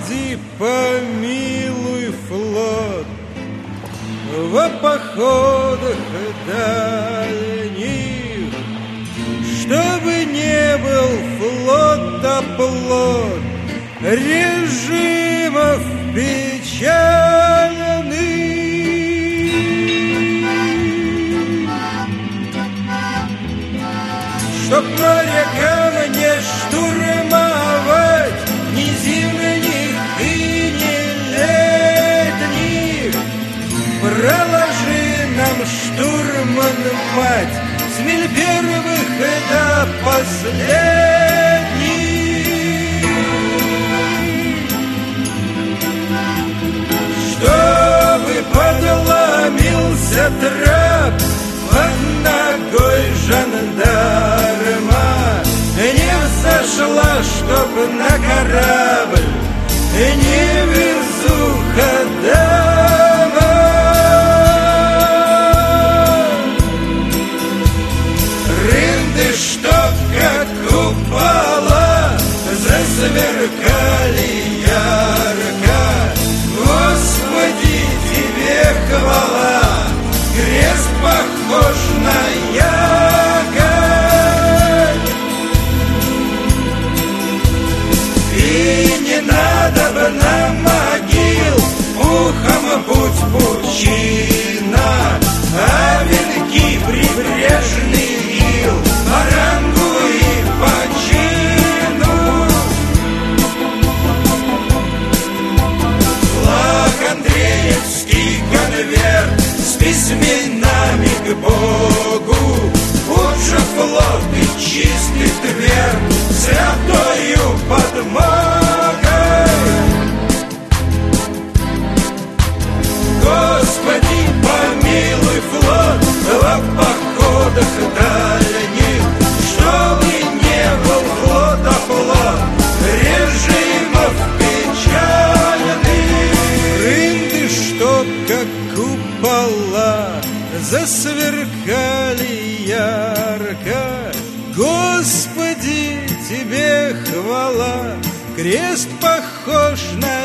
Господи, помилуй флот во походах дальних, чтобы не был флот оплот режимов печальных. Чтоб морякам не штурмовать ни зимних и ни летних, проложи нам, штурман, мать, с миль первых до последних, чтобы подломился трап под ногой жандарма, не взошла, чтоб на корабль не везуха дама. Рынды, чтоб как купола засверкали ярко, Господи, тебе хвала, крест похож на ягодь. И не надо бы нам могил, пухом будь пучина, а венки прибрежный ил по рангу и по чину. Флаг Андреевский конверт с письменами к Богу, лучше флот и чистый тверд святою подмогой. Господи, помилуй флот во походах дальних, чтобы не был флот оплот режимов печальных. Рынды, чтоб как купола засверкали ярко, Господи, тебе хвала, крест похож на